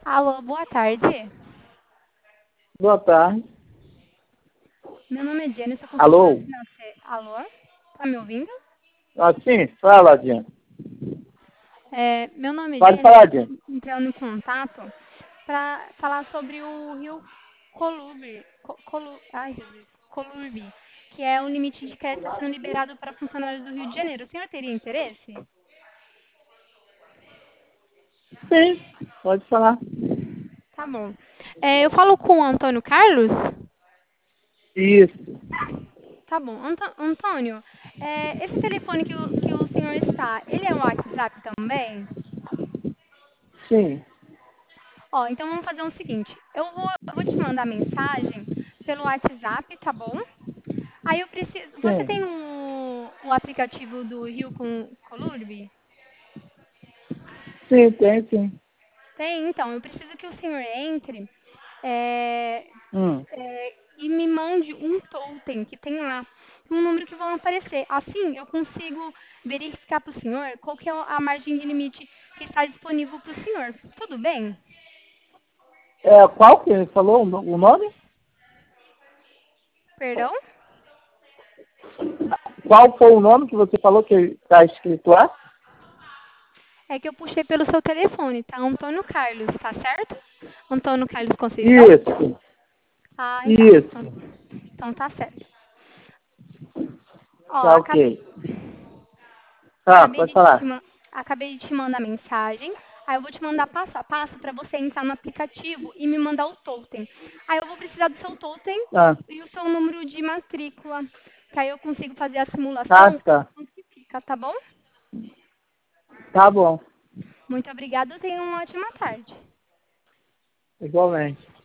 Alô, boa tarde. Boa tarde. Meu nome é Jenny, sou consultora Alô? financeira. Alô? Tá me ouvindo? Sim, fala, Diana. Meu nome é Pode Jenny, eu falar, estou Diana. entrando em contato para falar sobre o Rio Colurbi, que é o limite de crédito que está sendo liberado para funcionários do Rio de Janeiro. O senhor teria interesse? Sim, pode falar. Tá bom. Eu falo com o Antônio Carlos? Isso. Tá bom. Antônio, esse telefone que o senhor está, ele é um WhatsApp também? Sim, Ó, então vamos fazer o seguinte. Eu vou te mandar mensagem pelo WhatsApp, tá bom? Aí eu preciso. Você sim. tem o aplicativo do Rio com Colurbi? Sim, tem, sim. Tem, então. Eu preciso que o senhor entre é, Hum. e me mande um totem que tem lá, um número que vão aparecer. Assim, eu consigo verificar para o senhor qual que é a margem de limite que está disponível para o senhor. Tudo bem? Qual que ele falou o nome? Perdão? Qual foi o nome que você falou que está escrito lá? É que eu puxei pelo seu telefone, tá? Antônio Carlos, tá certo? Antônio Carlos Conceição? Isso, Ah, então. Então, isso. então tá certo. Ó, Tá ok. acabei Pode de te, falar. ma- acabei de te mandar mensagem. Aí eu vou te mandar passo a passo para você entrar no aplicativo e me mandar o totem. Aí eu vou precisar do seu totem Ah, e o seu número de matrícula. Que aí eu consigo fazer a tá, simulação tá. quanto que fica, tá bom? Tá bom. Muito obrigada, tenha uma ótima tarde. Igualmente.